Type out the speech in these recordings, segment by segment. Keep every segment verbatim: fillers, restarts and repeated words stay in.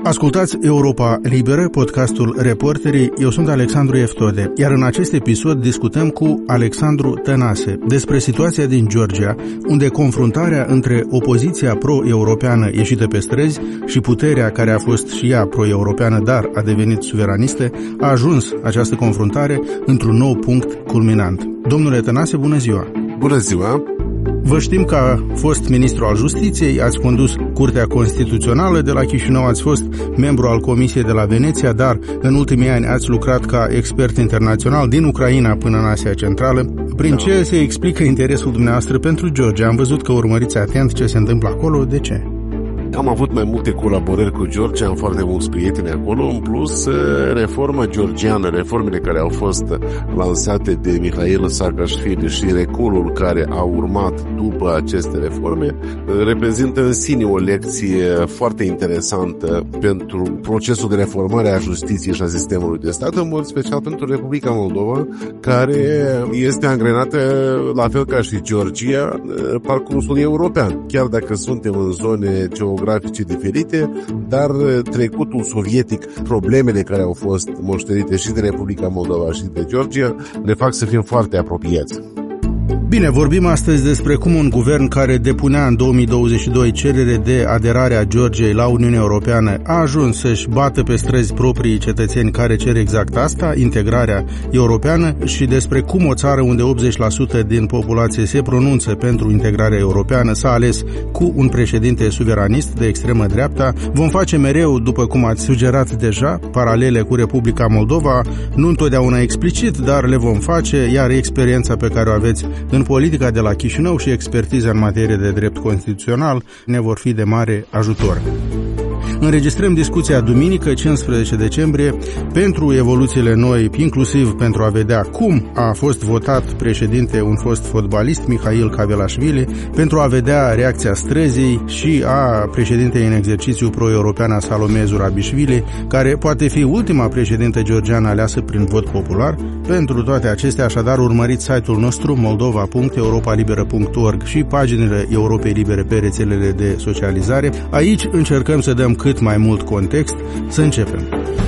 Ascultați Europa Liberă, podcastul Reporterii. Eu sunt Alexandru Eftode, iar în acest episod discutăm cu Alexandru Tănase despre situația din Georgia, unde confruntarea între opoziția pro-europeană ieșită pe străzi și puterea care a fost și ea pro-europeană, dar a devenit suveranistă, a ajuns această confruntare într-un nou punct culminant. Domnule Tănase, bună ziua! Bună ziua! Vă știm că a fost ministru al Justiției, ați condus Curtea Constituțională de la Chișinău, ați fost membru al Comisiei de la Veneția, dar în ultimii ani ați lucrat ca expert internațional din Ucraina până în Asia Centrală. Prin da. ce se explică interesul dumneavoastră pentru Georgia? Am văzut că urmăriți atent ce se întâmplă acolo. De ce? Am avut mai multe colaborări cu Georgia, am foarte mulți prieteni acolo, în plus reforma georgiană, reformele care au fost lansate de Mihail Saakashvili și reculul care a urmat după aceste reforme reprezintă în sine o lecție foarte interesantă pentru procesul de reformare a justiției și a sistemului de stat, în mod special pentru Republica Moldova, care este angrenată, la fel ca și Georgia, parcursul european, chiar dacă suntem în zone geografice grafice diferite, dar trecutul sovietic, problemele care au fost moștenite și de Republica Moldova și de Georgia, ne fac să fim foarte apropiați. Bine, vorbim astăzi despre cum un guvern care depunea în două mii douăzeci și doi cerere de aderare a Georgiei la Uniunea Europeană a ajuns să-și bată pe străzi proprii cetățeni care cer exact asta, integrarea europeană, și despre cum o țară unde optzeci la sută din populație se pronunță pentru integrarea europeană s-a ales cu un președinte suveranist de extremă dreapta. Vom face mereu, după cum ați sugerat deja, paralele cu Republica Moldova, nu întotdeauna explicit, dar le vom face, iar experiența pe care o aveți în politica de la Chișinău și expertiza în materie de drept constituțional ne vor fi de mare ajutor. Înregistrăm discuția duminică, cincisprezece decembrie, pentru evoluțiile noi, inclusiv pentru a vedea cum a fost votat președinte un fost fotbalist, Mihail Kavelashvili, pentru a vedea reacția străzii și a președintei în exercițiu pro-europeană Salome Zurabișvili, care poate fi ultima președintă georgiană aleasă prin vot popular. Pentru toate acestea, așadar, urmăriți site-ul nostru moldova punct europa liberă punct org și paginile Europei Libere pe rețelele de socializare. Aici încercăm să dăm cât mai mult context. Să începem.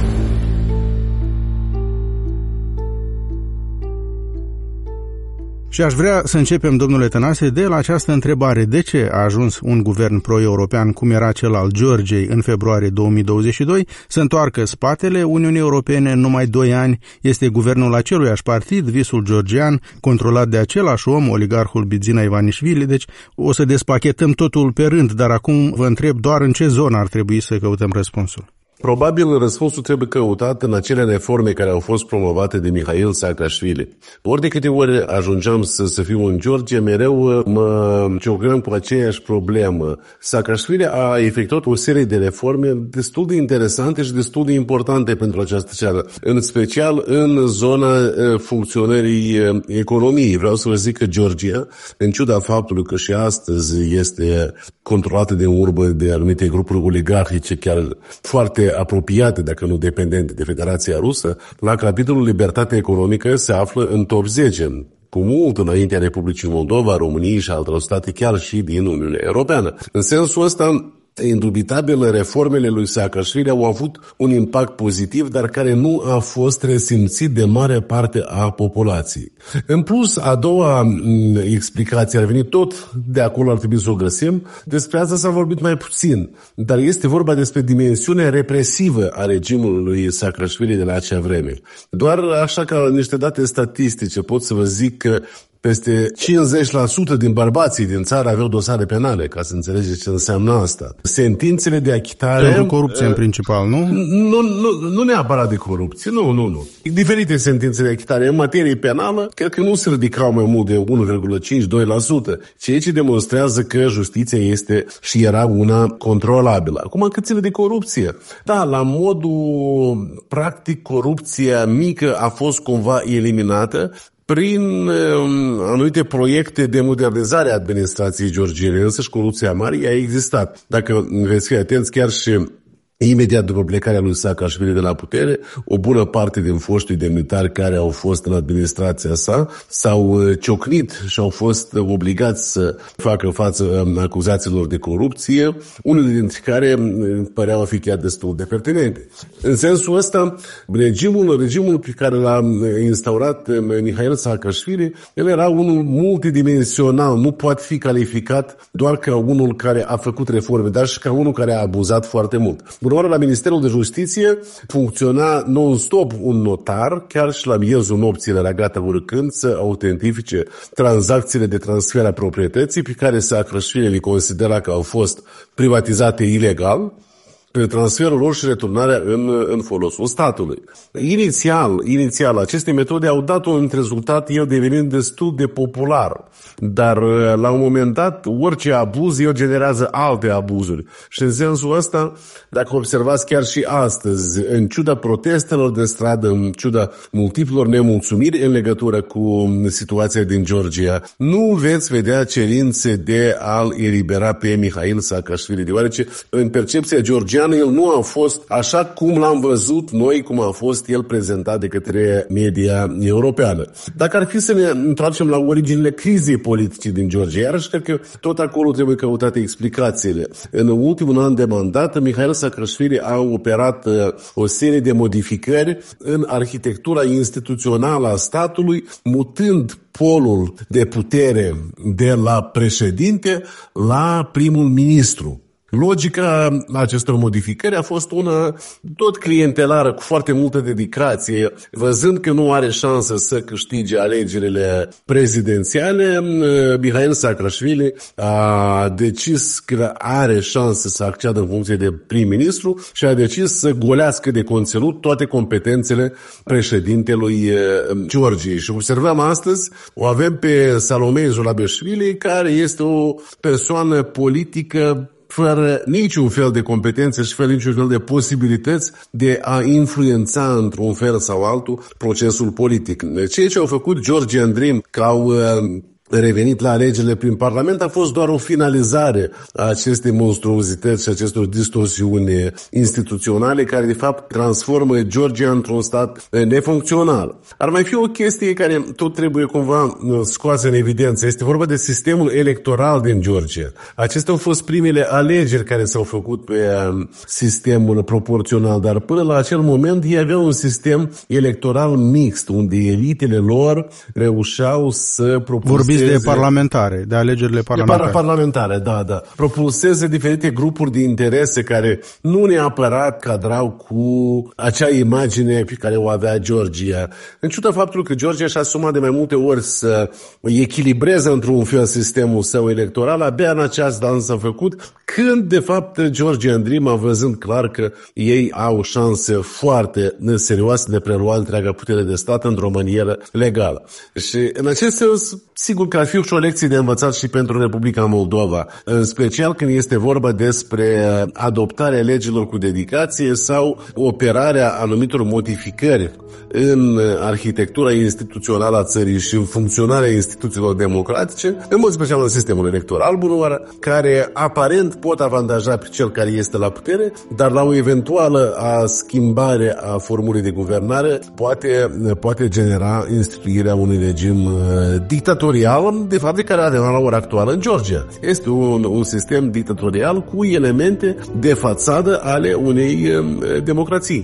Și aș vrea să începem, domnule Tănase, de la această întrebare. De ce a ajuns un guvern pro-european, cum era cel al Georgiei în februarie două mii douăzeci și doi, să întoarcă spatele Uniunii Europene în numai doi ani? Este guvernul aceluiași partid, visul georgian, controlat de același om, oligarhul Bidzina Ivanișvili. Deci o să despachetăm totul pe rând, dar acum vă întreb doar în ce zonă ar trebui să căutăm răspunsul. Probabil răspunsul trebuie căutat în acele reforme care au fost promovate de Mihail Saakashvili. Ori de câte ori ajungeam să, să fiu în Georgia, mereu mă ciocnăm cu aceeași problemă. Saakashvili a efectuat o serie de reforme destul de interesante și destul de importante pentru această țară, în special în zona funcționării economiei. Vreau să vă zic că Georgia, în ciuda faptului că și astăzi este controlată de urmă de anumite grupuri oligarhice, chiar foarte apropiate, dacă nu dependente, de Federația Rusă, la capitolul libertate economică se află în top zece, cu mult înaintea Republicii Moldova, României și altor state, chiar și din Uniunea Europeană. În sensul ăsta, indubitabil, reformele lui Saakashvili au avut un impact pozitiv, dar care nu a fost resimțit de mare parte a populației. În plus, a doua explicație ar veni tot de acolo, ar trebui să o găsim. Despre asta s-a vorbit mai puțin, dar este vorba despre dimensiunea represivă a regimului lui Saakashvili de la acea vreme. Doar așa, ca niște date statistice, pot să vă zic că peste cincizeci la sută din bărbații din țară aveau dosare penale, ca să înțelegeți ce înseamnă asta. Sentințele de achitare... Pentru corupție în principal, nu? Nu, nu, nu neapărat de corupție, nu, nu, nu. Diferite sentințe de achitare în materie penală, cred că nu se ridicau mai mult de unu virgulă cinci la doi la sută, ceea ce demonstrează că justiția este și era una controlabilă. Acum, cât ține de corupție? Da, la modul practic, corupția mică a fost cumva eliminată prin um, anumite proiecte de modernizare a administrației georgiene, însă și corupția mare a existat. Dacă veți fi atenți, chiar și Imediat după plecarea lui Saakashvili de la putere, o bună parte din foștii demnitari care au fost în administrația sa s-au ciocnit și au fost obligați să facă față acuzațiilor de corupție, unele dintre care păreau a fi chiar destul de pertinente. În sensul ăsta, regimul, regimul pe care l-a instaurat Mikhail Saakashvili, el era unul multidimensional, nu poate fi calificat doar ca unul care a făcut reforme, dar și ca unul care a abuzat foarte mult. Bună oară, la Ministerul de Justiție funcționa non-stop un notar, chiar și la miezul nopții era gata urcând să autentifice tranzacțiile de transfer a proprietății pe care Saakashvili le considera că au fost privatizate ilegal, pe transferul lor și returnarea în, în folosul statului. Inițial, inițial, aceste metode au dat un rezultat, el devenind destul de popular, dar la un moment dat, orice abuz, el generează alte abuzuri. Și în sensul ăsta, dacă observați chiar și astăzi, în ciuda protestelor de stradă, în ciuda multiplor nemulțumiri în legătură cu situația din Georgia, nu veți vedea cerințe de a-l elibera pe Mikhail Saakashvili, deoarece în percepția georgiană el nu a fost așa cum l-am văzut noi, cum a fost el prezentat de către media europeană. Dacă ar fi să ne întoarcem la originile crizei politice din Georgia, iarăși cred că tot acolo trebuie căutate explicațiile. În ultimul an de mandat, Mikhail Saakashvili a operat o serie de modificări în arhitectura instituțională a statului, mutând polul de putere de la președinte la primul ministru. Logica acestor modificări a fost una tot clientelară, cu foarte multă dedicație. Văzând că nu are șansă să câștige alegerile prezidențiale, Mikhail Saakashvili a decis că are șansă să acceadă în funcție de prim-ministru și a decis să golească de conținut toate competențele președintelui Georgiei. Și observăm astăzi, o avem pe Salome Zurabiashvili, care este o persoană politică fără niciun fel de competențe și fără niciun fel de posibilități de a influența într-un fel sau altul procesul politic. Ceea ce au făcut Georgian Dream, că au revenit la alegerile prin Parlament, a fost doar o finalizare a acestei monstruozități și acestor distorsiuni instituționale care de fapt transformă Georgia într-un stat nefuncțional. Ar mai fi o chestie care tot trebuie cumva scoasă în evidență. Este vorba de sistemul electoral din Georgia. Acestea au fost primele alegeri care s-au făcut pe sistemul proporțional, dar până la acel moment ei aveau un sistem electoral mixt, unde elitele lor reușeau să propulseze de parlamentare, de alegerile parlamentare. De parlamentare, da, da. Propulseze diferite grupuri de interese care nu neapărat cadrau cu acea imagine pe care o avea Georgia. În ciuda faptului că Georgia și-a asumat de mai multe ori să echilibreze într-un fel sistemul său electoral, abia în această an s-a făcut, când de fapt Georgian Dream a văzând clar că ei au șanse foarte serioase de prelua întreaga putere de stat într-o manieră legală. Și în acest sens, sigur că ar fi și o lecție de învățat și pentru Republica Moldova, în special când este vorba despre adoptarea legilor cu dedicație sau operarea anumitor modificări în arhitectura instituțională a țării și în funcționarea instituțiilor democratice, în mod special în sistemul electoral, bunoară, care aparent pot avantaja pe cel care este la putere, dar la o eventuală a schimbare a formulei de guvernare poate, poate genera instituirea unui regim dictatorial, de fapt, de care avem la ora actuală în Georgia. Este un, un sistem dictatorial cu elemente de fațadă ale unei democrații.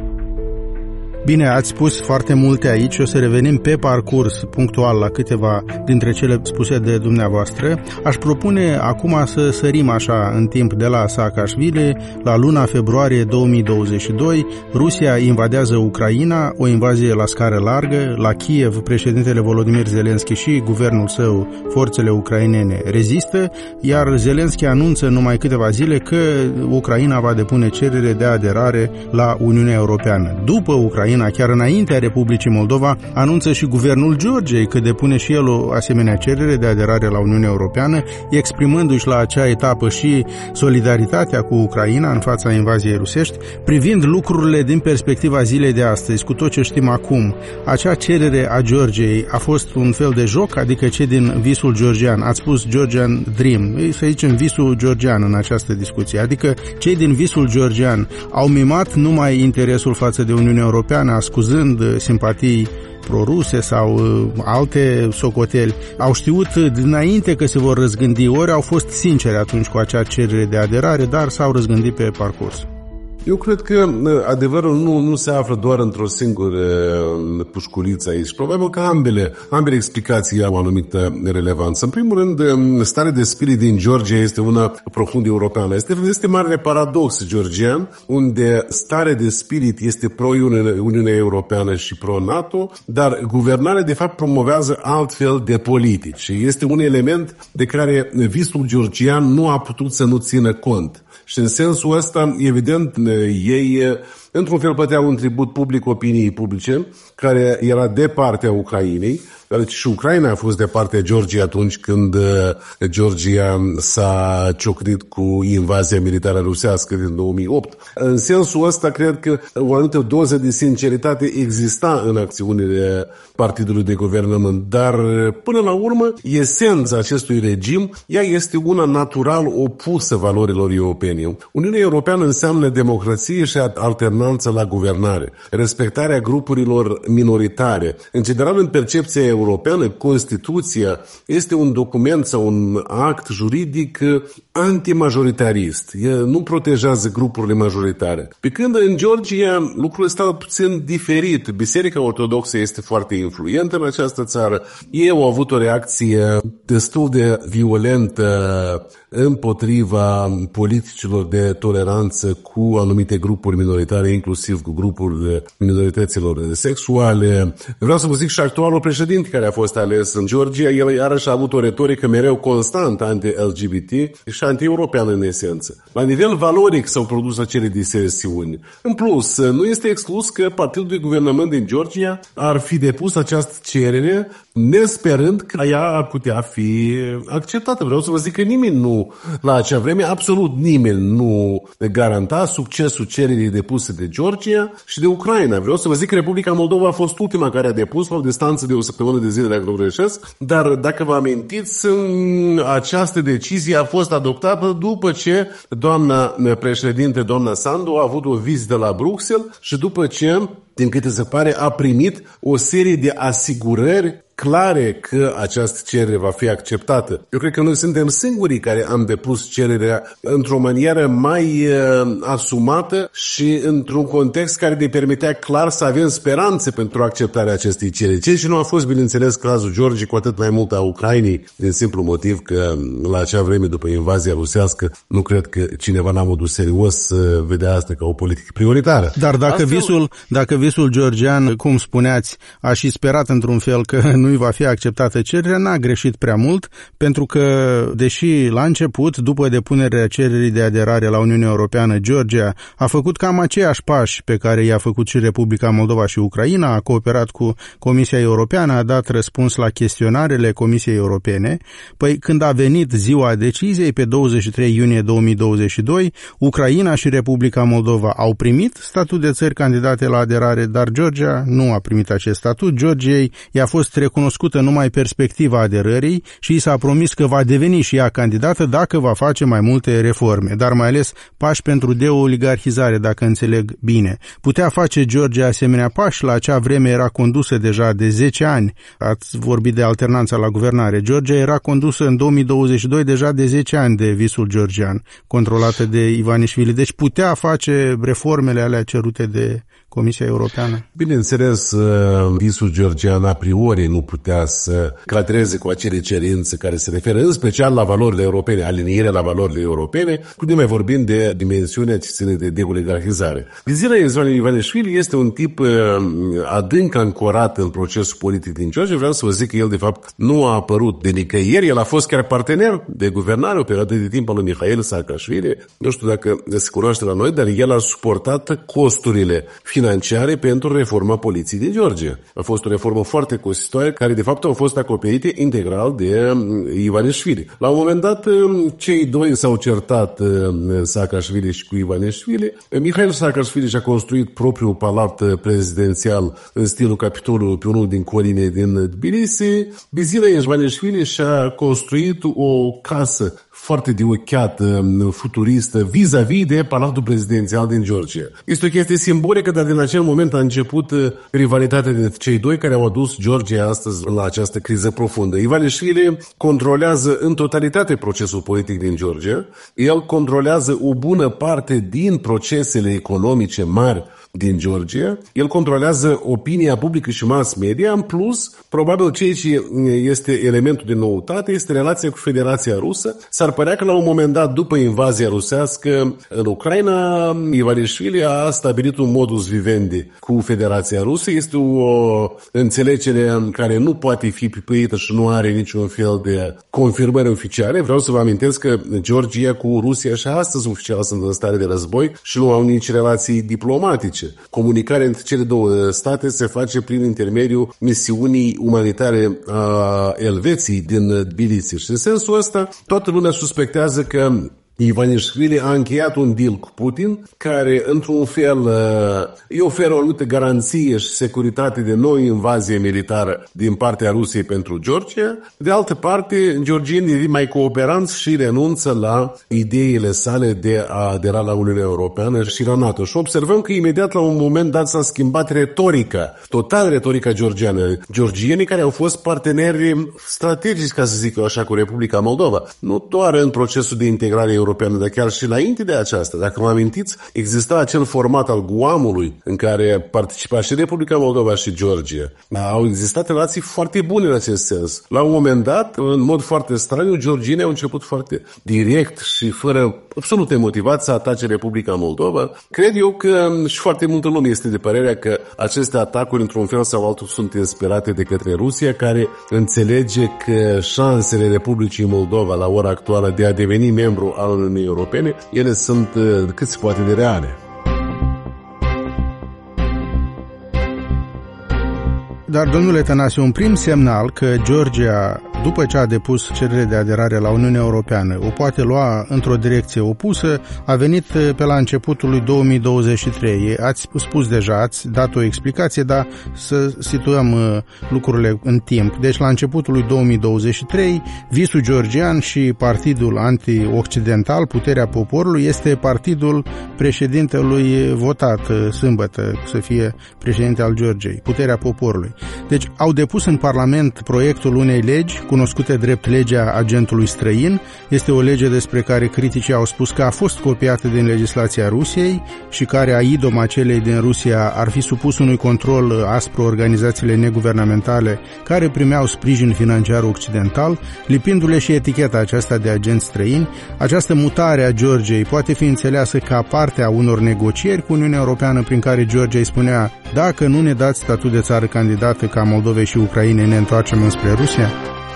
Bine, ați spus foarte multe aici, o să revenim pe parcurs punctual la câteva dintre cele spuse de dumneavoastră. Aș propune acum să sărim așa în timp de la Saakashvili la luna februarie două mii douăzeci și doi. Rusia invadează Ucraina, o invazie la scară largă. La Kiev, președintele Volodymyr Zelensky și guvernul său, forțele ucrainene, rezistă, iar Zelensky anunță în numai câteva zile că Ucraina va depune cerere de aderare la Uniunea Europeană. După Ucraina, Ucraina, chiar înaintea Republicii Moldova, anunță și guvernul Georgiei că depune și el o asemenea cerere de aderare la Uniunea Europeană, exprimându-și la acea etapă și solidaritatea cu Ucraina în fața invaziei rusești. Privind lucrurile din perspectiva zilei de astăzi, cu tot ce știm acum, acea cerere a Georgiei a fost un fel de joc, adică cei din visul georgian, ați spus Georgian Dream, să zicem visul georgian în această discuție, adică cei din visul georgian au mimat numai interesul față de Uniunea Europeană, ascuzând simpatii proruse sau uh, alte socoteli, au știut dinainte că se vor răzgândi, ori au fost sinceri atunci cu acea cerere de aderare, dar s-au răzgândit pe parcurs. Eu cred că adevărul nu, nu se află doar într-o singură pușculiță aici. Probabil că ambele, ambele explicații au o anumită relevanță. În primul rând, starea de spirit din Georgia este una profund europeană. Este, este marele paradox georgian, unde starea de spirit este pro-Uniunea Europeană și pro-NATO, dar guvernarea de fapt promovează altfel de politici. Este un element de care visul georgian nu a putut să nu țină cont. Și în sensul ăsta, evident, ei, într-un fel, plăteau un tribut public opiniei publice, care era de partea Ucrainei, deci și Ucraina a fost de partea Georgiei atunci când Georgia s-a ciocnit cu invazia militară rusească din două mii opt. În sensul ăsta, cred că o anumită doză de sinceritate exista în acțiunile partidului de guvernământ, dar până la urmă, esența acestui regim, ea este una natural opusă valorilor europene. Uniunea Europeană înseamnă democrație și alternanță la guvernare, respectarea grupurilor minoritare. În general, în percepția europeană, Constituția este un document sau un act juridic antimajoritarist. El nu protejează grupurile majoritare. Pe când în Georgia lucrurile stau puțin diferit. Biserica Ortodoxă este foarte influentă în această țară. Ei au avut o reacție destul de violentă împotriva politicilor de toleranță cu anumite grupuri minoritare, inclusiv cu grupurile minorităților sexuale. Vreau să vă zic și actualul președinte care a fost ales în Georgia, el iarăși a avut o retorică mereu constant anti-L G B T și anti-europeană în esență. La nivel valoric s-au produs acele disensiuni. În plus, nu este exclus că partidul de guvernământ din Georgia ar fi depus această cerere nesperând că ea ar putea fi acceptată. Vreau să vă zic că nimeni nu, la acea vreme, absolut nimeni nu garanta succesul cererii depuse de Georgia și de Ucraina. Vreau să vă zic că Republica Moldova a fost ultima care a depus la o distanță de o săptămână de zile, dacă nu greșesc, dar dacă vă amintiți, această decizie a fost adoptată după ce doamna președinte, doamna Sandu, a avut o vizită la Bruxelles și după ce, din câte se pare, a primit o serie de asigurări clare că această cerere va fi acceptată. Eu cred că noi suntem singurii care am depus cererea într-o manieră mai uh, asumată și într-un context care ne permitea clar să avem speranțe pentru acceptarea acestei cereri. Ceea ce nu a fost, bineînțeles, cazul Georgiei, cu atât mai mult a Ucrainei, din simplu motiv că la acea vreme, după invazia rusească, nu cred că cineva n-a modul serios uh, vedea asta ca o politică prioritară. Dar dacă Astfel... visul, dacă visul georgian, cum spuneați, a și sperat într-un fel că nu va fi acceptată cererea, n-a greșit prea mult, pentru că, deși la început, după depunerea cererii de aderare la Uniunea Europeană, Georgia a făcut cam aceiași pași pe care i-a făcut și Republica Moldova și Ucraina, a cooperat cu Comisia Europeană, a dat răspuns la chestionarele Comisiei Europene. Păi când a venit ziua deciziei, pe douăzeci și trei iunie două mii douăzeci și doi, Ucraina și Republica Moldova au primit statut de țări candidate la aderare, dar Georgia nu a primit acest statut. Georgiei i-a fost recunoscută numai perspectiva aderării și i s-a promis că va deveni și ea candidată dacă va face mai multe reforme, dar mai ales pași pentru deoligarhizare, dacă înțeleg bine. Putea face Georgia asemenea pași, la acea vreme era condusă deja de zece ani, ați vorbit de alternanța la guvernare. Georgia era condusă în două mii douăzeci și doi deja de zece ani de visul georgian, controlată de Ivanișvili, deci putea face reformele alea cerute de Comisia Europeană. Bineînțeles, visul georgian a priori nu putea să cadreze cu acele cerințe care se referă în special la valorile europene, alinierea la valorile europene, cu ne mai vorbim de dimensiunea ce ține de deoligarhizare. Vizirea Ivanișvili este un tip adânc ancorat în procesul politic din Georgia. Vreau să vă zic că el, de fapt, nu a apărut de nicăieri. El a fost chiar partener de guvernare o perioadă de timp al lui Mihail Saakashvili. Nu știu dacă se cunoaște la noi, dar el a suportat costurile financiare pentru reforma poliției din Georgia. A fost o reformă foarte costisitoare care de fapt au fost acoperite integral de Ivanišvili. La un moment dat cei doi s-au certat, Saakashvili și cu Ivanišvili. Mihail Saakashvili și-a construit propriul palat prezidențial în stilul Capitolului pe unul din coline din Tbilisi. Bizila Ivanišvili și-a construit o casă foarte de ochiată, futuristă, vis-a-vis de palatul prezidențial din Georgia. Este o chestie simbolică, dar din acel moment a început rivalitatea dintre cei doi care au adus Georgia astăzi la această criză profundă. Ivanišvili controlează în totalitate procesul politic din Georgia. El controlează o bună parte din procesele economice mari din Georgia. El controlează opinia publică și mass media. În plus, probabil ceea ce este elementul de noutate este relația cu Federația Rusă. S-ar părea că la un moment dat, după invazia rusească în Ucraina, Ivanišvili a stabilit un modus vivendi cu Federația Rusă. Este o înțelegere care nu poate fi pipită și nu are niciun fel de confirmări oficiale. Vreau să vă amintesc că Georgia cu Rusia și astăzi oficial sunt în stare de război și nu au nici relații diplomatice. Comunicarea între cele două state se face prin intermediul misiunii umanitare a Elveției din Tbilisi. Și în sensul ăsta, toată lumea suspectează că Ivanišvili a încheiat un deal cu Putin care, într-un fel, îi oferă o anumită garanție și securitate de noi invazie militară din partea Rusiei pentru Georgia. De altă parte, georgienii devin mai cooperanți și renunță la ideile sale de a adera la Uniunea Europeană și la NATO. Și observăm că imediat la un moment dat s-a schimbat retorica, total retorica georgiană. Georgienii care au fost parteneri strategici, ca să zic eu așa, cu Republica Moldova, nu doar în procesul de integrare europeană, europeană, dar chiar și înainte de aceasta. Dacă vă amintiți, exista acel format al Guamului în care participa și Republica Moldova și Georgia. Au existat relații foarte bune în acest sens. La un moment dat, în mod foarte straniu, georgienii au început foarte direct și fără absolut motivat să atace Republica Moldova. Cred eu că și foarte multă lume este de părerea că aceste atacuri, într-un fel sau altul, sunt inspirate de către Rusia, care înțelege că șansele Republicii Moldova la ora actuală de a deveni membru al Uniunii Europene, ele sunt cât se poate de reale. Dar, domnule Tănase, un prim semnal că Georgia, după ce a depus cerere de aderare la Uniunea Europeană, o poate lua într-o direcție opusă, a venit pe la începutul lui două mii douăzeci și trei. Ați spus deja, ați dat o explicație, dar să situăm lucrurile în timp. Deci, la începutul lui două mii douăzeci și trei, visul georgian și partidul anti-occidental, Puterea Poporului, este partidul președintelui votat sâmbătă să fie președinte al Georgiei, Puterea Poporului. Deci au depus în Parlament proiectul unei legi, cunoscute drept legea agentului străin. Este o lege despre care criticii au spus că a fost copiată din legislația Rusiei și care, a idom acelei din Rusia, ar fi supus unui control aspru organizațiile neguvernamentale care primeau sprijin financiar occidental, lipindu-le și eticheta aceasta de agenți străini. Această mutare a Georgiei poate fi înțeleasă ca parte a unor negocieri cu Uniunea Europeană prin care Georgia îi spunea: dacă nu ne dați statut de țară candidată ca Moldovei și Ucrainei, ne întoarcem înspre Rusia?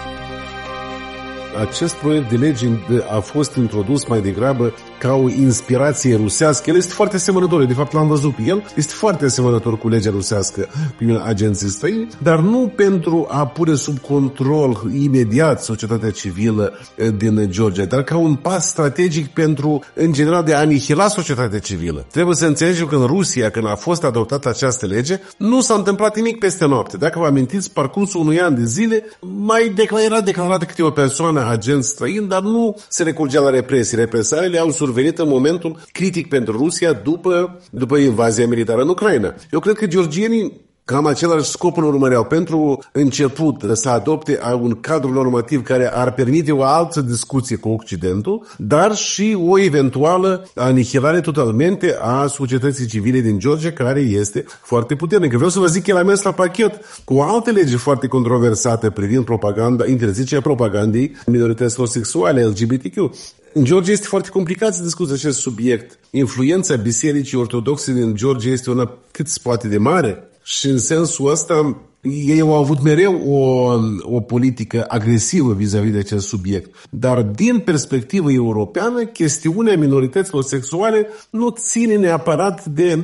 Acest proiect de lege a fost introdus mai degrabă ca o inspirație rusească. El este foarte asemănător, de fapt l-am văzut pe el, este foarte asemănător cu legea rusească prin agenții străini, dar nu pentru a pune sub control imediat societatea civilă din Georgia, dar ca un pas strategic pentru, în general, de a anihila societatea civilă. Trebuie să înțelegem că în Rusia, când a fost adoptată această lege, nu s-a întâmplat nimic peste noapte. Dacă vă amintiți, parcursul unui an de zile mai era declarată câte o persoană agent străin, dar nu se recurgea la represii. Represaliile au survenit în momentul critic pentru Rusia după, după invazia militară în Ucraina. Eu cred că georgienii cam același scop îl urmăreau. Pentru început să adopte un cadru normativ care ar permite o altă discuție cu Occidentul, dar și o eventuală anihilare totalmente a societății civile din Georgia, care este foarte puternică. Vreau să vă zic că el a mers la pachet cu o altă lege foarte controversată privind propaganda, interzicerea propagandei minorităților sexuale, L G B T Q. În Georgia este foarte complicat să discuți acest subiect. Influența Bisericii Ortodoxe din Georgia este una cât se poate de mare. Și în sensul ăsta, ei au avut mereu o, o politică agresivă vis-a-vis de acest subiect. Dar din perspectivă europeană, chestiunea minorităților sexuale nu ține neapărat de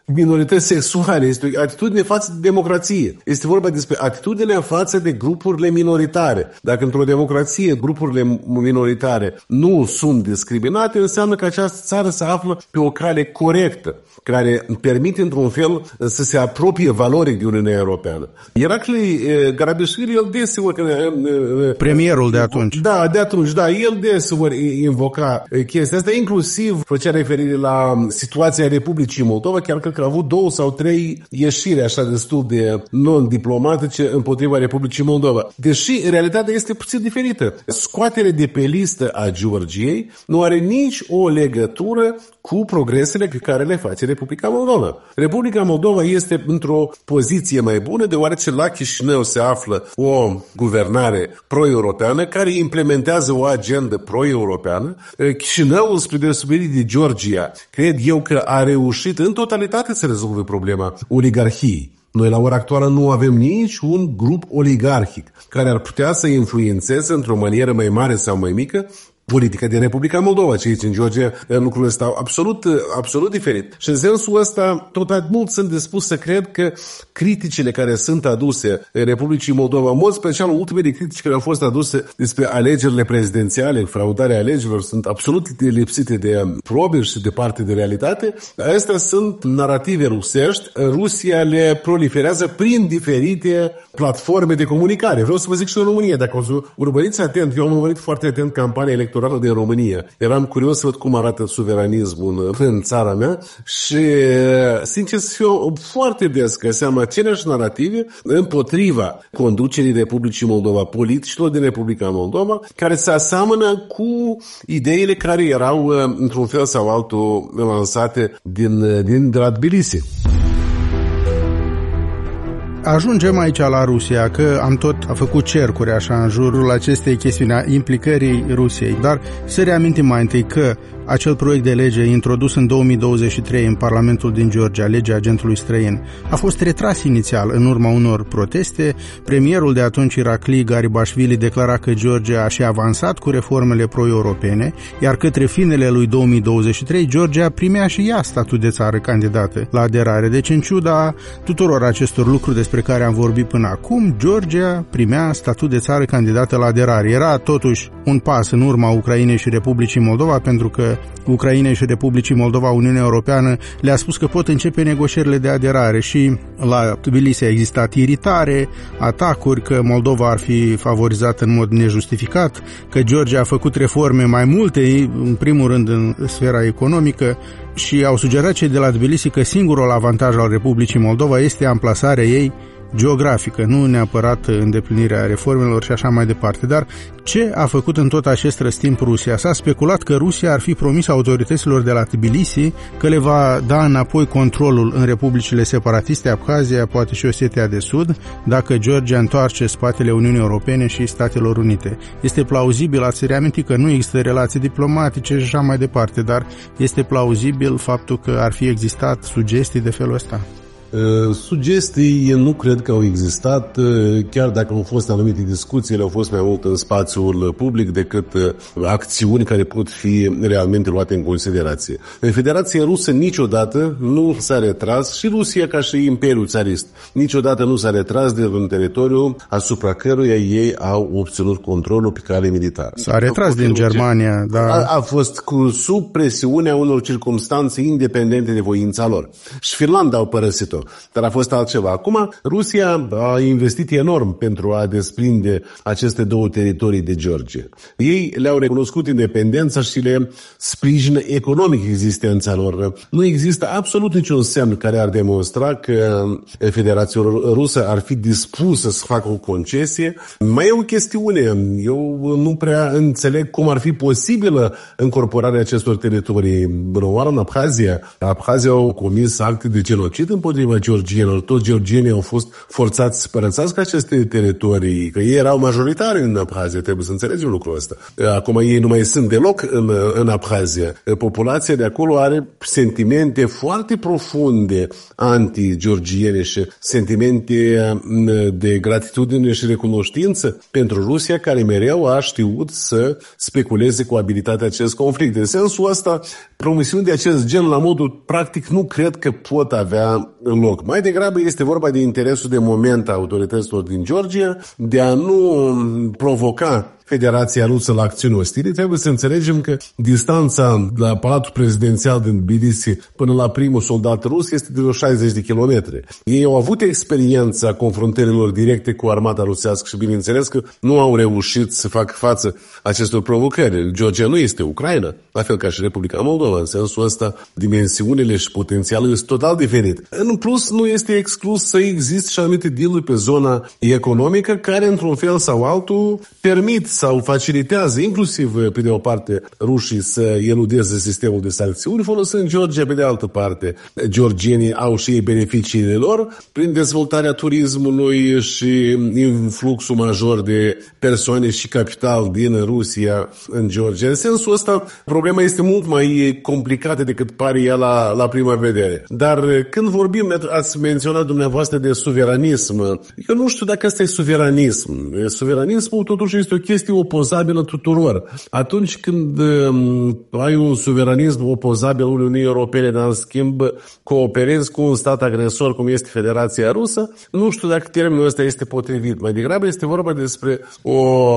minorități sexuale, este o atitudine față de democrație. Este vorba despre atitudinea față de grupurile minoritare. Dacă într-o democrație grupurile minoritare nu sunt discriminate, înseamnă că această țară se află pe o cale corectă, care permite într-un fel să se apropie valoric de Uniunea Europeană. Irakli Garabishvili, el deseori... Premierul de atunci. Da, de atunci, da, el deseori invoca chestia asta, inclusiv făcea referire la situația Republicii Moldova, chiar cred că a avut două sau trei ieșiri așa destul de non-diplomatice împotriva Republicii Moldova. Deși realitatea este puțin diferită. Scoaterea de pe listă a Georgiei nu are nici o legătură cu progresele pe care le face Republica Moldova. Republica Moldova este într-o poziție mai bună, deoarece la Chișinău se află o guvernare pro-europeană care implementează o agendă pro-europeană. Chișinăul, spre deosebire de Georgia, cred eu că a reușit în totalitate să rezolve problema oligarhiei. Noi la ora actuală nu avem nici un grup oligarhic care ar putea să influențeze într-o manieră mai mare sau mai mică politica din Republica Moldova, ce aici în Georgia lucrurile stau absolut, absolut diferit. Și în sensul ăsta, tot mult sunt dispus să cred că criticile care sunt aduse Republicii Moldova, în mod special ultimele critici care au fost aduse despre alegerile prezidențiale, fraudarea alegerilor, sunt absolut lipsite de probe și de parte de realitate. Astea sunt narative rusești. Rusia le proliferează prin diferite platforme de comunicare. Vreau să vă zic și în România, dacă o să urmăriți atent, eu am urmărit foarte atent campania electorală din România. Eram curios să văd cum arată suveranismul în, în țara mea și, sincer să fiu, foarte des găseam aceleași narative împotriva conducerii Republicii Moldova, politicilor din Republica Moldova, care se aseamănă cu ideile care erau, într-un fel sau altul, lansate din, din de la Tbilisi. Ajungem aici la Rusia, că am tot a făcut cercuri așa în jurul acestei chestiuni a implicării Rusiei, dar să reamintim mai întâi că acel proiect de lege introdus în două mii douăzeci și trei în Parlamentul din Georgia, legea agentului străin, a fost retras inițial în urma unor proteste. Premierul de atunci, Irakli Garibashvili, declara că Georgia a și avansat cu reformele pro-europene, iar către finele lui două mii douăzeci și trei, Georgia primea și ea statut de țară candidată la aderare. Deci, în ciuda tuturor acestor lucruri despre care am vorbit până acum, Georgia primea statut de țară candidată la aderare. Era totuși un pas în urma Ucrainei și Republicii Moldova, pentru că Ucrainei și Republicii Moldova, Uniunea Europeană le-a spus că pot începe negocierile de aderare și la Tbilisi a existat iritare, atacuri că Moldova ar fi favorizată în mod nejustificat, că Georgia a făcut reforme mai multe, în primul rând în sfera economică, și au sugerat cei de la Tbilisi că singurul avantaj al Republicii Moldova este amplasarea ei geografică, nu neapărat îndeplinirea reformelor și așa mai departe. Dar ce a făcut în tot acest răstimp Rusia? S-a speculat că Rusia ar fi promis autorităților de la Tbilisi că le va da înapoi controlul în republicile separatiste, Abhazia, poate și Osetia de Sud, dacă Georgia întoarce spatele Uniunii Europene și Statelor Unite. Este plauzibil, ați reamintit că nu există relații diplomatice și așa mai departe, dar este plauzibil faptul că ar fi existat sugestii de felul ăsta? Sugestii nu cred că au existat, chiar dacă au fost anumite discuții, ele au fost mai mult în spațiul public decât acțiuni care pot fi realmente luate în considerație. Federația Rusă niciodată nu s-a retras, și Rusia ca și Imperiul Țarist, niciodată nu s-a retras de un teritoriu asupra căruia ei au obținut controlul pe cale militară. S-a retras din Germania, da. A, a fost cu sub presiunea unor circumstanțe independente de voința lor. Și Finlanda au părăsit-o. Dar a fost altceva. Acum, Rusia a investit enorm pentru a desprinde aceste două teritorii de Georgia. Ei le-au recunoscut independența și le sprijină economic existența lor. Nu există absolut niciun semn care ar demonstra că Federația Rusă ar fi dispusă să facă o concesie. Mai e o chestiune. Eu nu prea înțeleg cum ar fi posibilă încorporarea acestor teritorii. Oară în Abhazia. Abhazia au comis acte de genocid împotriva împotriva georgienilor. Toți georgienii au fost forțați să părăsească aceste teritorii, că ei erau majoritari în Abhazia, trebuie să înțelegem lucrul ăsta. Acum ei nu mai sunt deloc în, în Abhazia. Populația de acolo are sentimente foarte profunde anti-georgiene și sentimente de gratitudine și recunoștință pentru Rusia, care mereu a știut să speculeze cu abilitatea acest conflict. În sensul ăsta, promisiuni de acest gen la modul practic nu cred că pot avea loc. Mai degrabă este vorba de interesul de moment a autorităților din Georgia de a nu provoca Federația Rusă la acțiuni ostile. Trebuie să înțelegem că distanța la Palatul Prezidențial din Tbilisi până la primul soldat rus este de vreo șaizeci de kilometri. Ei au avut experiența confruntărilor directe cu armata rusească și bineînțeles că nu au reușit să facă față acestor provocări. Georgia nu este Ucraina, la fel ca și Republica Moldova. În sensul ăsta, dimensiunile și potențialul este total diferit. În plus, nu este exclus să existe și anumite dealuri pe zona economică care, într-un fel sau altul, permit sau facilitează, inclusiv pe de o parte, rușii să eludeze sistemul de sancțiuni, folosind Georgia pe de altă parte. Georgienii au și ei beneficiile lor prin dezvoltarea turismului și influxul major de persoane și capital din Rusia în Georgia. În sensul ăsta, problema este mult mai complicată decât pare ea la, la prima vedere. Dar când vorbim, ați menționat dumneavoastră de suveranism, eu nu știu dacă asta e suveranism. Suveranismul totuși este o chestie opozabilă tuturor. Atunci când um, ai un suveranism opozabil Uniunii Europene, dar în schimb cooperezi cu un stat agresor cum este Federația Rusă, nu știu dacă termenul ăsta este potrivit. Mai degrabă este vorba despre o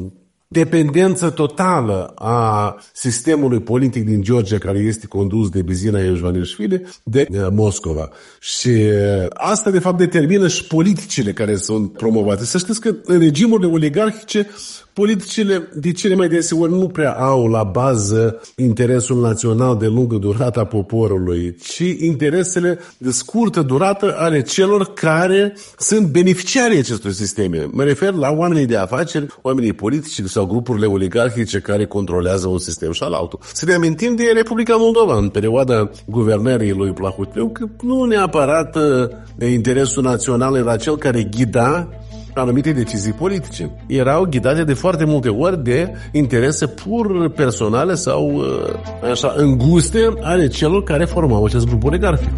dependență totală a sistemului politic din Georgia, care este condus de Bizina Iohanishvili, de Moscova. Și asta, de fapt, determină și politicile care sunt promovate. Să știți că în regimurile oligarhice, politicile de cele mai deseori nu prea au la bază interesul național de lungă durată a poporului, ci interesele de scurtă durată ale celor care sunt beneficiarii acestor sisteme. Mă refer la oamenii de afaceri, oamenii politici sau grupurile oligarhice care controlează un sistem și al altul. Să ne amintim de Republica Moldova în perioada guvernării lui Plahutleu, că nu neapărat interesul național era cel care ghida anumite decizii politice. Erau ghidate de foarte multe ori de interese pur personale sau așa înguste ale celor care formau acest grup oligarhic.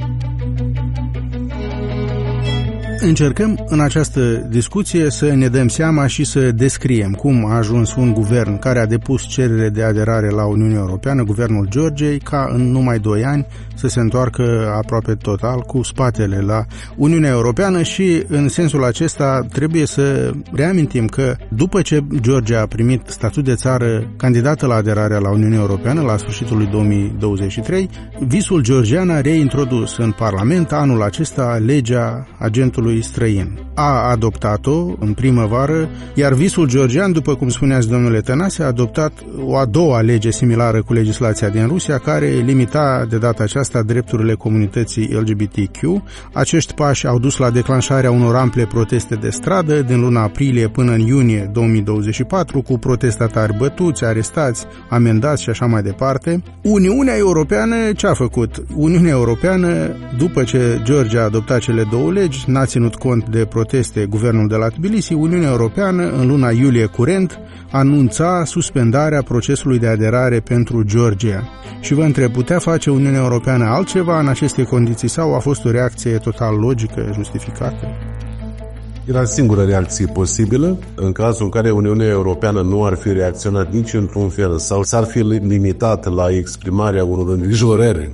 Încercăm în această discuție să ne dăm seama și să descriem cum a ajuns un guvern care a depus cerere de aderare la Uniunea Europeană, guvernul Georgiei, ca în numai doi ani să se întoarcă aproape total cu spatele la Uniunea Europeană și în sensul acesta trebuie să reamintim că după ce Georgia a primit statut de țară candidată la aderarea la Uniunea Europeană la sfârșitul lui două mii douăzeci și trei, visul georgian a reintrodus în Parlament anul acesta legea agentului străin. A adoptat-o în primăvară, iar visul georgian, după cum spuneați domnule Tănase, a adoptat o a doua lege similară cu legislația din Rusia, care limita de data aceasta drepturile comunității L G B T Q. Acești pași au dus la declanșarea unor ample proteste de stradă din luna aprilie până în iunie două mii douăzeci și patru, cu protestatari bătuți, arestați, amendați și așa mai departe. Uniunea Europeană ce a făcut? Uniunea Europeană, după ce Georgia a adoptat cele două legi, n-a ținut cont de proteste guvernul de la Tbilisi. Uniunea Europeană, în luna iulie curent, anunța suspendarea procesului de aderare pentru Georgia. Și vă întreb, putea face Uniunea Europeană altceva în aceste condiții sau a fost o reacție total logică, justificată? Era singura reacție posibilă în cazul în care Uniunea Europeană nu ar fi reacționat nici într-un fel sau s-ar fi limitat la exprimarea unor îngrijorări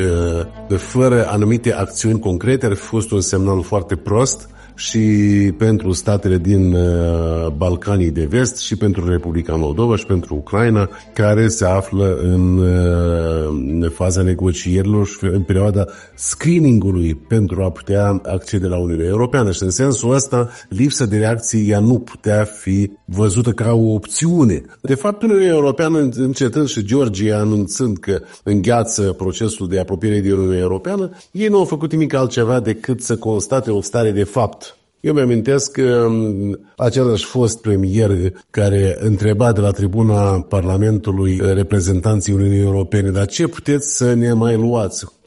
fără anumite acțiuni concrete. Ar fi fost un semnal foarte prost și pentru statele din Balcanii de Vest și pentru Republica Moldova și pentru Ucraina, care se află în, în faza negocierilor și în perioada screening-ului pentru a putea accede la Uniunea Europeană. Și în sensul ăsta, lipsa de reacție ea nu putea fi văzută ca o opțiune. De fapt, Uniunea Europeană, încetând și Georgia anunțând că îngheață procesul de apropiere de Uniunea Europeană, ei nu au făcut nimic altceva decât să constate o stare de fapt. Eu mi-amintesc că același fost premier care întreba de la tribuna Parlamentului reprezentanții Uniunii Europene, dar ce puteți să ne mai luați?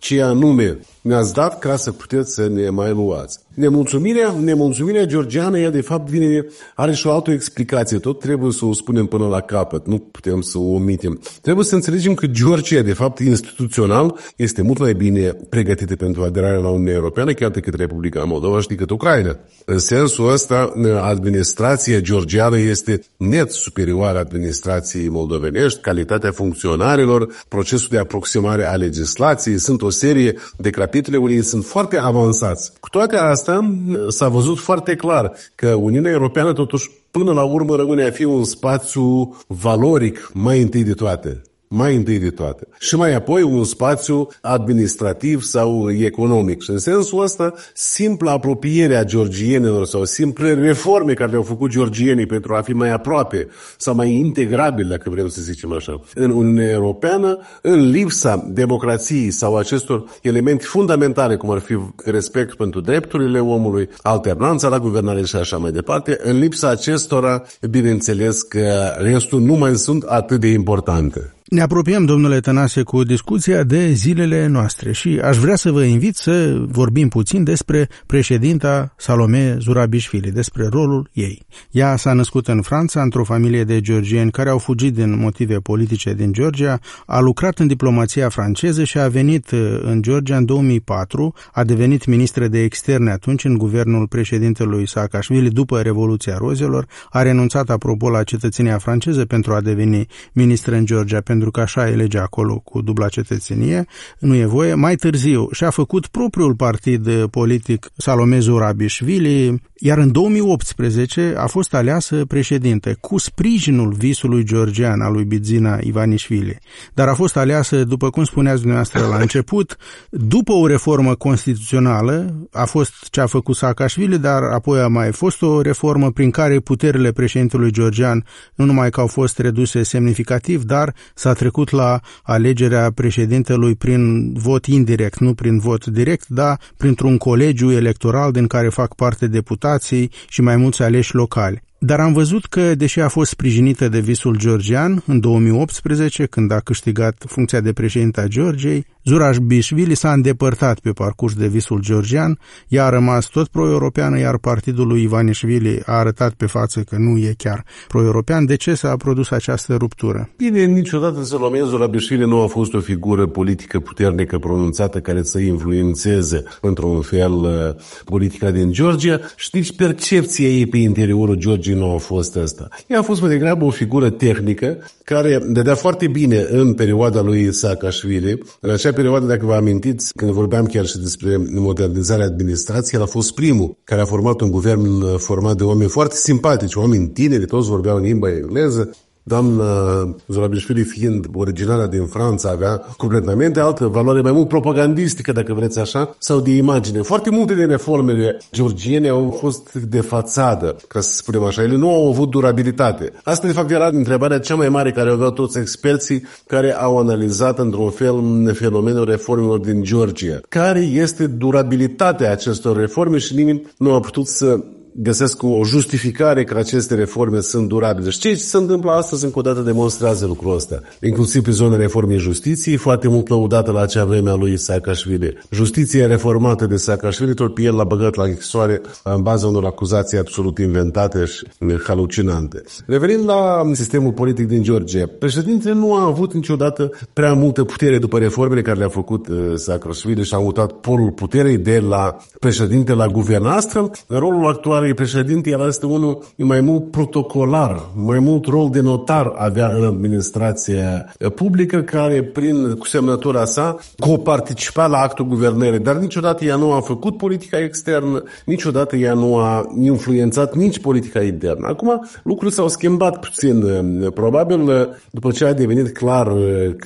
ce anume ne-ați dat ca să puteți să ne mai luați. Nemulțumirea, nemulțumirea georgiană, ea de fapt vine, are și o altă explicație. Tot trebuie să o spunem până la capăt, nu putem să o omitem. Trebuie să înțelegem că Georgia, de fapt, instituțional, este mult mai bine pregătită pentru aderarea la Uniunea Europeană, chiar decât Republica Moldova și decât Ucraina. În sensul ăsta, administrația georgiană este net superioară administrației moldovenești, calitatea funcționarilor, procesul de aproximare a legislației, sunt o serie de capitole unde ei sunt foarte avansați. Cu toate astea, s-a văzut foarte clar că Uniunea Europeană totuși până la urmă rămâne a fi un spațiu valoric mai întâi de toate. Mai întâi de toate. Și mai apoi un spațiu administrativ sau economic. Și în sensul ăsta, simpla apropiere a georgienilor sau simple reforme care le-au făcut georgienii pentru a fi mai aproape sau mai integrabili, dacă vrem să zicem așa, în Uniunea Europeană, în lipsa democrației sau acestor elemente fundamentale, cum ar fi respect pentru drepturile omului, alternanța la guvernare și așa mai departe, în lipsa acestora, bineînțeles că restul nu mai sunt atât de importante. Ne apropiem, domnule Tănase, cu discuția de zilele noastre și aș vrea să vă invit să vorbim puțin despre președinta Salome Zurabișvili, despre rolul ei. Ea s-a născut în Franța, într-o familie de georgieni care au fugit din motive politice din Georgia, a lucrat în diplomația franceză și a venit în Georgia în două mii patru, a devenit ministră de externe atunci în guvernul președintelui Saakashvili după Revoluția Rozelor, a renunțat apropo la cetățenia franceză pentru a deveni ministră în Georgia, pentru că așa e legea acolo cu dubla cetățenie, nu e voie. Mai târziu și-a făcut propriul partid politic Salome Zurabișvili, iar în două mii optsprezece a fost aleasă președinte cu sprijinul visului georgian al lui Bidzina Ivanișvili. Dar a fost aleasă, după cum spuneați dumneavoastră la început, după o reformă constituțională, a fost ce a făcut Saakashvili, dar apoi a mai fost o reformă prin care puterile președintelui georgian nu numai că au fost reduse semnificativ, dar s-a trecut la alegerea președintelui prin vot indirect, nu prin vot direct, dar printr-un colegiu electoral din care fac parte deputații și mai mulți aleși locali. Dar am văzut că, deși a fost sprijinită de visul georgian în două mii optsprezece, când a câștigat funcția de președinte a Georgiei, Zurabișvili s-a îndepărtat pe parcurs de visul georgian, ea a rămas tot pro-europeană, iar partidul lui Ivanișvili a arătat pe față că nu e chiar pro-european. De ce s-a produs această ruptură? Bine, niciodată Salome Zurabișvili nu a fost o figură politică puternică pronunțată care să influențeze într-un fel politica din Georgia și nici percepția ei pe interiorul Georgiei nu a fost asta. Ea a fost mai degrabă o figură tehnică care dădea foarte bine în perioada lui Saakashvili. În acea perioadă, dacă vă amintiți, când vorbeam chiar și despre modernizarea administrației, el a fost primul care a format un guvern format de oameni foarte simpatici, oameni tineri, toți vorbeau în limba engleză. Doamna Zurabișvili, fiind originară din Franța, avea completamente altă valoare, mai mult propagandistică, dacă vreți așa, sau de imagine. Foarte multe din reformele georgiene au fost de fațadă, ca să spunem așa. Ele nu au avut durabilitate. Asta, de fapt, era întrebarea cea mai mare care au dat toți experții care au analizat într-un fel fenomenul reformelor din Georgia. Care este durabilitatea acestor reforme și nimeni nu a putut să găsesc o justificare că aceste reforme sunt durabile. Și ce se întâmplă astăzi încă o dată demonstrează lucrul ăsta. Inclusiv pe zona reformei justiției, foarte mult lăudată la acea vreme a lui Saakashvili. Justiția reformată de Saakashvili, tot pe el l-a băgat la închisoare în baza unor acuzații absolut inventate și halucinante. Revenind la sistemul politic din Georgia, președintele nu a avut niciodată prea multă putere după reformele care le-a făcut Saakashvili și a mutat polul puterii de la președinte la guvern. Astfel, în rolul actual președinte, el este unul mai mult protocolar, mai mult rol de notar avea în administrația publică, care prin cu semnătura sa coparticipa la actul guvernării, dar niciodată ea nu a făcut politica externă, niciodată ea nu a influențat nici politica internă. Acum lucrurile s-au schimbat puțin. Probabil după ce a devenit clar că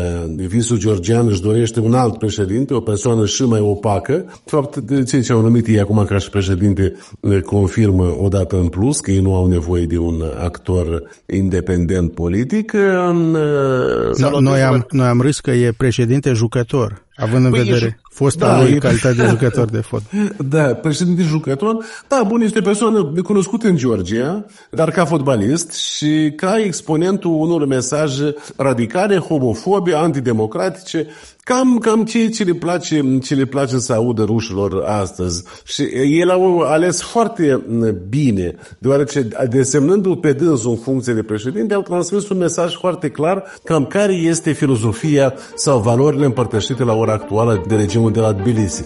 visul georgian își dorește un alt președinte, o persoană și mai opacă, de fapt, de ce ce au numit ei acum ca și președinte confirmă odată în plus că ei nu au nevoie de un actor independent politic. În, no, noi, am, noi am râs că e președinte jucător. Având în păi vedere e, fosta da, lui e, calitate de jucător de fotbal. Da, președinte jucător. Da, bun, este o persoană cunoscută în Georgia, dar ca fotbalist și ca exponentul unor mesaje radicale, homofobe, antidemocratice, cam, cam ce, ce, le place, ce le place să audă rușilor astăzi. Și el a ales foarte bine, deoarece desemnându-l pe dânsul în funcție de președinte, au transmis un mesaj foarte clar cam care este filozofia sau valorile împărtășite la ora actuală de regimul de la Tbilisi.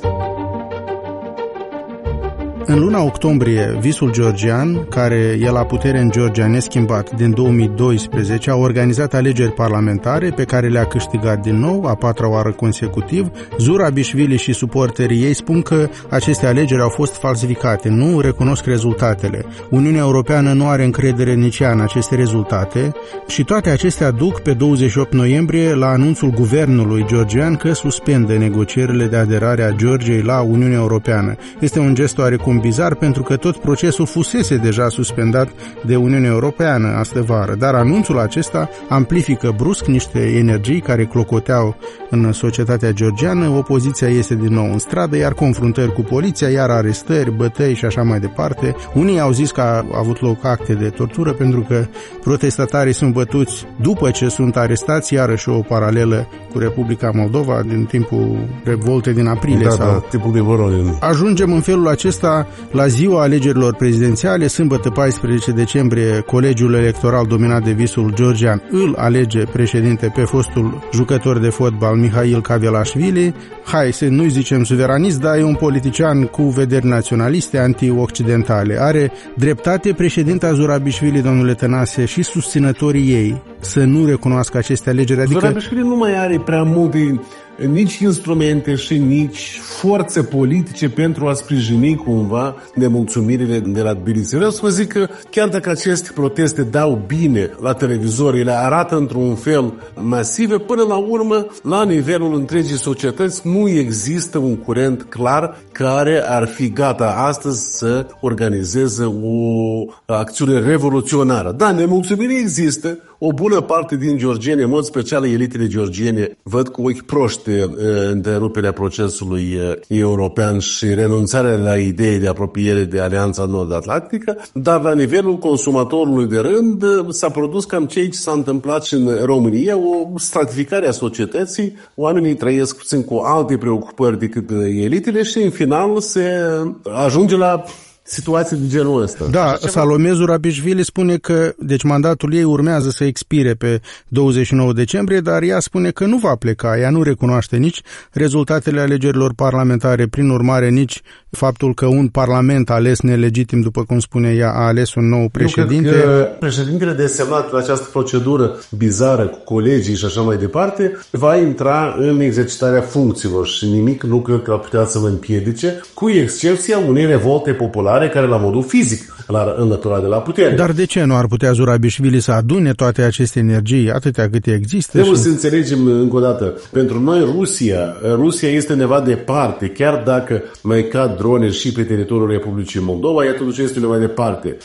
În luna octombrie, visul georgian, care e la putere în Georgia neschimbat din două mii doisprezece, a organizat alegeri parlamentare pe care le-a câștigat din nou, a patra oară consecutiv. Zurabișvili și suporterii ei spun că aceste alegeri au fost falsificate, nu recunosc rezultatele. Uniunea Europeană nu are încredere nici ea în aceste rezultate și toate acestea duc pe douăzeci și opt noiembrie la anunțul guvernului georgian că suspendă negocierile de aderare a Georgiei la Uniunea Europeană. Este un gest oarecum bizar pentru că tot procesul fusese deja suspendat de Uniunea Europeană astă vară, dar anunțul acesta amplifică brusc niște energii care clocoteau în societatea georgiană, opoziția iese din nou în stradă, iar confruntări cu poliția, iar arestări, bătăi și așa mai departe. Unii au zis că a avut loc acte de tortură pentru că protestatarii sunt bătuți după ce sunt arestați, iarăși o paralelă cu Republica Moldova din timpul revoltei din aprilie. Da, sau... da, tipul de Voronin. Ajungem în felul acesta la ziua alegerilor prezidențiale, sâmbătă paisprezece decembrie, colegiul electoral dominat de visul georgian îl alege președinte pe fostul jucător de fotbal Mihail Kavelashvili. Hai să nu-i zicem suveranist, dar e un politician cu vederi naționaliste, anti-occidentale. Are dreptate președinta Zurabișvili, domnule Tănase, și susținătorii ei să nu recunoască aceste alegeri. Adică... Zurabișvili nu mai are prea multe nici instrumente și nici forțe politice pentru a sprijini cumva nemulțumirile de la Tbilisi. Vreau să vă zic că chiar dacă aceste proteste dau bine la televizor, ele arată într-un fel masive, până la urmă, la nivelul întregii societăți, nu există un curent clar care ar fi gata astăzi să organizeze o acțiune revoluționară. Da, nemulțumiri există. O bună parte din georgieni, în mod special elitele georgiene, văd cu ochi proști întreruperea procesului european și renunțarea la idei de apropiere de Alianța Nord-Atlantică, dar la nivelul consumatorului de rând s-a produs cam ceea ce s-a întâmplat și în România, o stratificare a societății, oamenii trăiesc puțin cu alte preocupări decât elitele și în final se ajunge la situații de genul ăsta. Da, Salome Zurabișvili spune că deci mandatul ei urmează să expire pe douăzeci și nouă decembrie, dar ea spune că nu va pleca. Ea nu recunoaște nici rezultatele alegerilor parlamentare, prin urmare nici faptul că un parlament ales nelegitim, după cum spune ea, a ales un nou președinte. Eu cred că președintele desemnat la această procedură bizară cu colegii și așa mai departe va intra în exercitarea funcțiilor și nimic nu cred că ar putea să-l împiedice, cu excepția unei revolte populare care la modul fizic l-ar înlătura de la putere. Dar de ce nu ar putea Zurabișvili să adune toate aceste energii, atâtea câte există? Trebuie și... să înțelegem încă o dată. Pentru noi Rusia, Rusia este undeva departe, chiar dacă mai cad drone și pe teritoriul Republicii Moldova, ea totuși este undeva departe.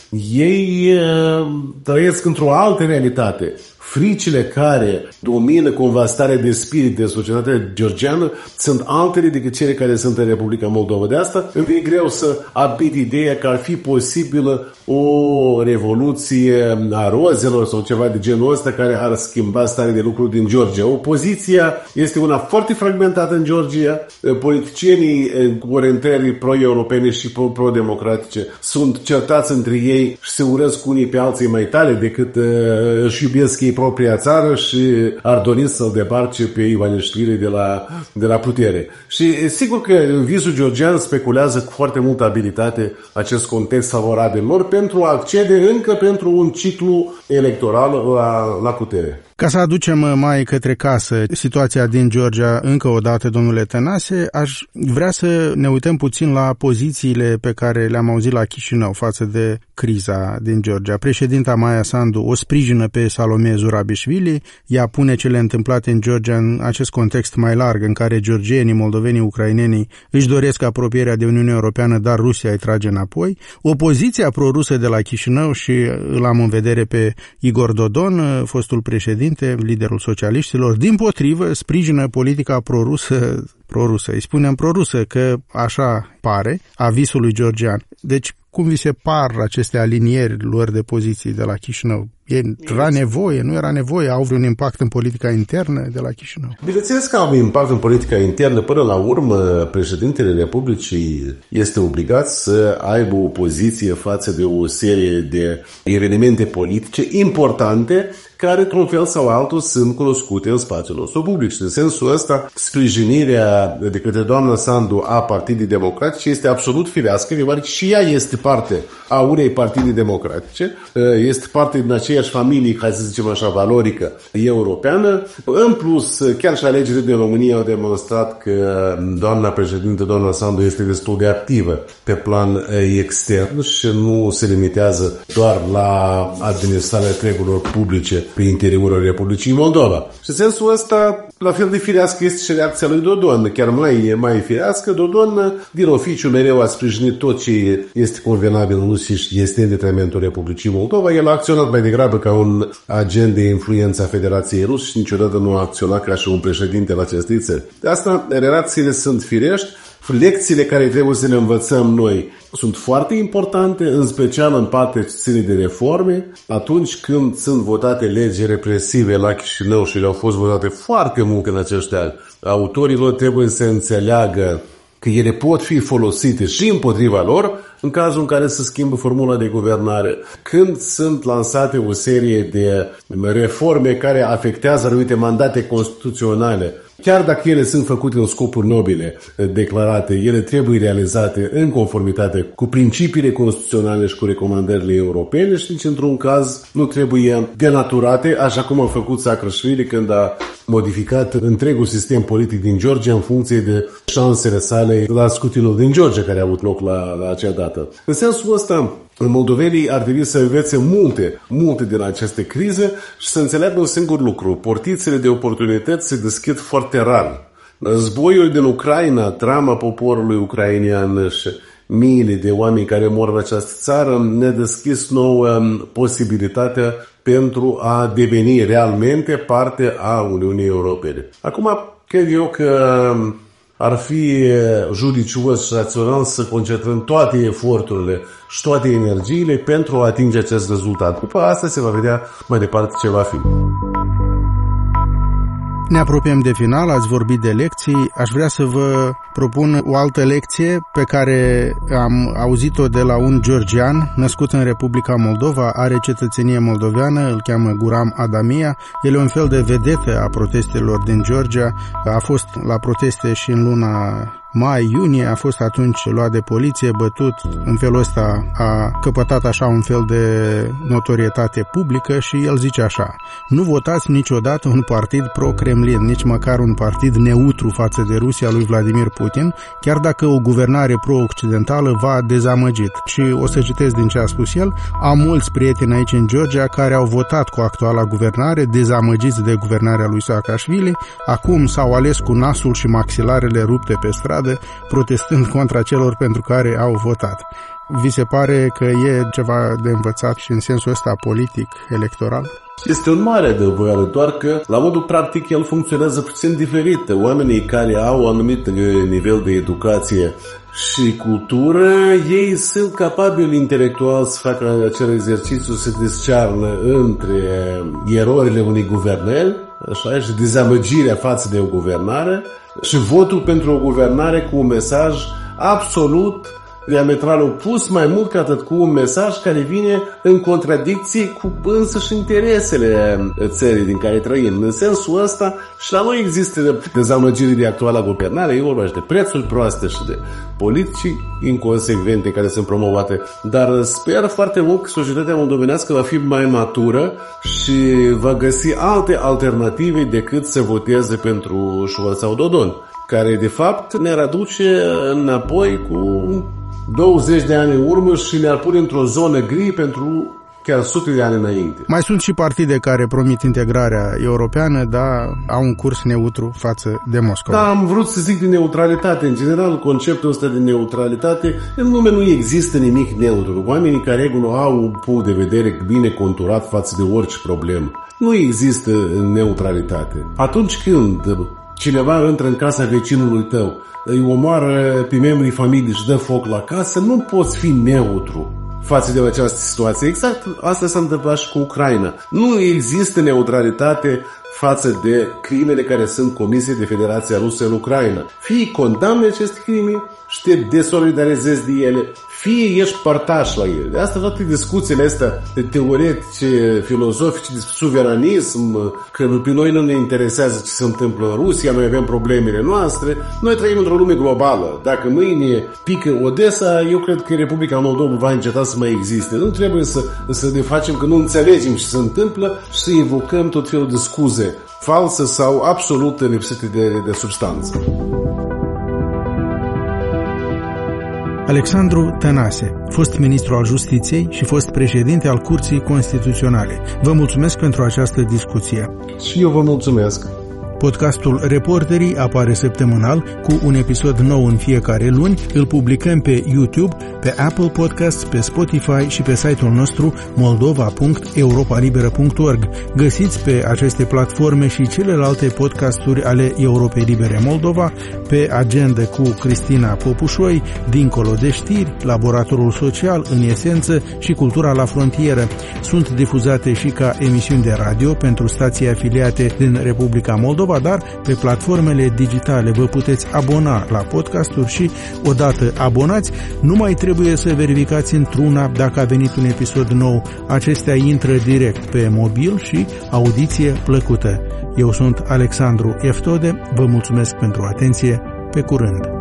Ei uh, trăiesc într-o altă realitate. Fricile care domină cumva starea de spirit de societatea georgiană sunt altele decât cele care sunt în Republica Moldova. De asta îmi e greu să abit ideea că ar fi posibilă o revoluție a rozelor sau ceva de genul ăsta care ar schimba starea de lucruri din Georgia. Opoziția este una foarte fragmentată în Georgia. Politicienii cu orientări pro-europene și pro-democratice sunt certați între ei și se urăsc unii pe alții mai tare decât uh, își iubesc ei propria țară și ar dori să-l debarce pe Ivanișvili de la, de la putere. Și sigur că visul georgian speculează cu foarte multă abilitate acest context favorabil lor pentru a accede încă pentru un ciclu electoral la, la putere. Ca să aducem mai către casă situația din Georgia încă o dată, domnule Tănase, aș vrea să ne uităm puțin la pozițiile pe care le-am auzit la Chișinău față de criza din Georgia. Președinta Maia Sandu o sprijină pe Salome Zurabișvili, ea pune cele întâmplate în Georgia în acest context mai larg în care georgienii, moldovenii, ucrainenii își doresc apropierea de Uniunea Europeană, dar Rusia îi trage înapoi. Opoziția prorusă de la Chișinău, și îl am în vedere pe Igor Dodon, fostul președinte, președinte, liderul socialiștilor, dimpotrivă sprijină politica prorusă, prorusă, îi spunem prorusă, că așa pare, avizul Georgian. Deci, cum vi se par aceste alinieri lor de poziții de la Chișinău? Era nevoie, nu era nevoie? Au vreun impact în politica internă de la Chișinău? Bineînțeles că au impact în politica internă. Până la urmă, președintele Republicii este obligat să aibă o poziție față de o serie de evenimente politice importante care, într-un fel sau altul, sunt cunoscute în spațiul nostru public. Și, în sensul ăsta, sprijinirea de către doamna Sandu a Partidului Democratice este absolut firească, deoarece și ea este parte a unei partide democratice, este parte din aceeași familie, hai să zicem așa, valorică europeană. În plus, chiar și alegerile din România au demonstrat că doamna președinte, doamna Sandu, este destul de activă pe plan extern și nu se limitează doar la administrarea treburilor publice pe interiorul Republicii Moldova. Și în sensul ăsta, la fel de firească este și reacția lui Dodon. Chiar mai, mai firească, Dodon, din oficiu, mereu a sprijinit tot ce este convenabil în Rusia și este în detrimentul Republicii Moldova. El a acționat mai degrabă ca un agent de influență a Federației Ruse și niciodată nu a acționat ca și un președinte al acestei țări. De asta, relațiile sunt firești. Lecțiile care trebuie să le învățăm noi sunt foarte importante, în special în partea ce ține de reforme. Atunci când sunt votate legi represive la Chișinău și le-au fost votate foarte mult în acești ani, autorilor trebuie să înțeleagă că ele pot fi folosite și împotriva lor în cazul în care se schimbă formula de guvernare. Când sunt lansate o serie de reforme care afectează anumite mandate constituționale, chiar dacă ele sunt făcute în scopuri nobile declarate, ele trebuie realizate în conformitate cu principiile constituționale și cu recomandările europene și nici într-un caz nu trebuie denaturate, așa cum a făcut Saakashvili când a modificat întregul sistem politic din Georgia în funcție de șansele sale la scrutinul din Georgia care a avut loc la, la acea dată. În sensul ăsta, moldovenii ar trebui să învețe multe, multe din aceste crize și să înțeleagă un singur lucru. Portițele de oportunități se deschid foarte rar. Războiul din Ucraina, drama poporului ucrainean și miile de oameni care mor în această țară ne-a deschis nouă posibilitatea pentru a deveni realmente parte a Uniunii Europene. Acum, cred eu că ar fi judicios și rațional să concentrăm toate eforturile și toate energiile pentru a atinge acest rezultat. După asta se va vedea mai departe ce va fi. Ne apropiem de final, ați vorbit de lecții. Aș vrea să vă propun o altă lecție pe care am auzit-o de la un georgian născut în Republica Moldova, are cetățenie moldoveană, îl cheamă Guram Adamia. El e un fel de vedetă a protestelor din Georgia, a fost la proteste și în luna mai-iunie, a fost atunci luat de poliție, bătut. În felul ăsta a căpătat așa un fel de notorietate publică și el zice așa: nu votați niciodată un partid pro-Kremlin, nici măcar un partid neutru față de Rusia lui Vladimir Putin, chiar dacă o guvernare pro-occidentală v-a dezamăgit. Și o să citesc din ce a spus el: am mulți prieteni aici în Georgia care au votat cu actuala guvernare, dezamăgiți de guvernarea lui Saakashvili, acum s-au ales cu nasul și maxilarele rupte pe stradă, protestând contra celor pentru care au votat. Vi se pare că e ceva de învățat și în sensul ăsta politic, electoral? Este un mare adevăr, doar că la modul practic el funcționează puțin diferit. Oamenii care au un anumit nivel de educație și cultură, ei sunt capabili intelectual să facă acel exercițiu, să discearnă între erorile unei guvernări, așa, și dezamăgirea față de o guvernare și votul pentru o guvernare cu un mesaj absolut diametral opus, mai mult ca atât cu un mesaj care vine în contradicție cu însăși interesele țării din care trăim. În sensul ăsta și la noi există dezamăgiri de actuala guvernare, e vorba și de prețuri proaste și de politici inconsecvente care sunt promovate, dar sper foarte mult că societatea moldovenească va fi mai matură și va găsi alte alternative decât să voteze pentru Șuval sau Dodon, care de fapt ne-ar aduce înapoi cu douăzeci de ani în urmă și ne-ar pune într-o zonă gri pentru chiar sute de ani înainte. Mai sunt și partide care promit integrarea europeană, dar au un curs neutru față de Moscova. Da, am vrut să zic de neutralitate. În general, conceptul ăsta de neutralitate, în lume nu există nimic neutru. Oamenii ca regulă au un punct de vedere bine conturat față de orice problemă. Nu există neutralitate. Atunci când cineva intră în casa vecinului tău, îi omoară pe membrii familiei și dă foc la casă, nu poți fi neutru față de această situație. Exact asta s-a întâmplat și cu Ucraina. Nu există neutralitate față de crimele care sunt comise de Federația Rusă în Ucraina. Fie condamne aceste crime și te desolidarizezi de ele, fie ești partaș la ele. De asta toate discuțiile astea teoretice, filozofice, de suveranism, că pe noi nu ne interesează ce se întâmplă în Rusia, noi avem problemele noastre. Noi trăim într-o lume globală. Dacă mâine pică Odessa, eu cred că Republica Moldova va înceta să mai existe. Nu trebuie să, să ne facem că nu înțelegem ce se întâmplă și să evocăm tot felul de scuze false sau absolut lipsite de, de substanță. Alexandru Tănase, fost ministru al Justiției și fost președinte al Curții Constituționale. Vă mulțumesc pentru această discuție. Și eu vă mulțumesc. Podcastul Reporterii apare săptămânal cu un episod nou în fiecare luni. Îl publicăm pe YouTube, pe Apple Podcasts, pe Spotify și pe site-ul nostru moldova punct europa liberă punct org. Găsiți pe aceste platforme și celelalte podcasturi ale Europei Libere Moldova, pe Agenda cu Cristina Popușoi, Dincolo de știri, Laboratorul Social, În esență și Cultura la frontieră. Sunt difuzate și ca emisiuni de radio pentru stații afiliate din Republica Moldova, dar pe platformele digitale vă puteți abona la podcasturi și, odată abonați, nu mai trebuie să verificați într-una dacă a venit un episod nou. Acestea intră direct pe mobil și audiție plăcută. Eu sunt Alexandru Eftode, vă mulțumesc pentru atenție, pe curând!